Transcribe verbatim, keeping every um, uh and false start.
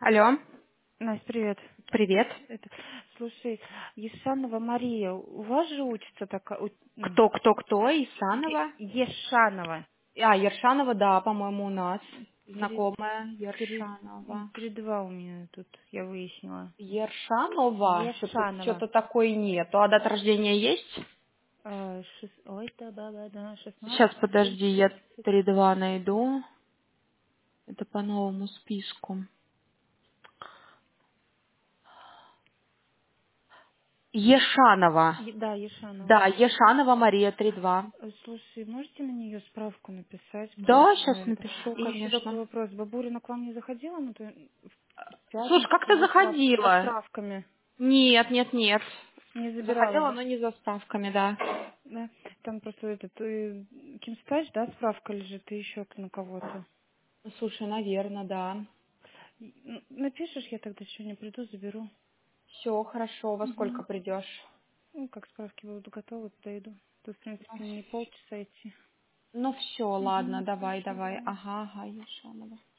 Алло, Настя, привет. привет. Это, слушай, Ешанова Мария, у вас же учится такая... у- м, Кто, кто, кто? Е- Исанова? Ешанова. А, Ершанова, да, по-моему, у нас Три, знакомая три, Ершанова. три, два у меня тут, я выяснила. Ершанова? Ешанова. Что-то такой нету. А дата рождения есть? А, шест- Ой, да, да, да, да, Сейчас, шестнадцать, подожди, я тридцать. три два найду. Это по новому списку. Ешанова. Е- Да, Ешанова. Да, Ешанова Мария три два. Э, Слушай, можете на нее справку написать про Да, сейчас это? напишу, И еще такой конечно. вопрос. Бабурина к вам не заходила на ту- в Слушай, пятницу как-то за, справ- за заходила. справками? Нет, нет, нет. Не забирала, Заходила, да? но не за справками, да. Да, там просто этот, э, Кимстач, да, справка лежит, и еще на кого-то. Слушай, наверное, да. Н- Напишешь, я тогда сегодня приду, заберу. Все, хорошо. Во сколько Угу. придешь? Ну, как справки будут готовы, дойду. Тут, в принципе, мне полчаса идти. Ну все, ладно, Угу, давай, хорошо, давай. давай. Ага, ага, Ешанова.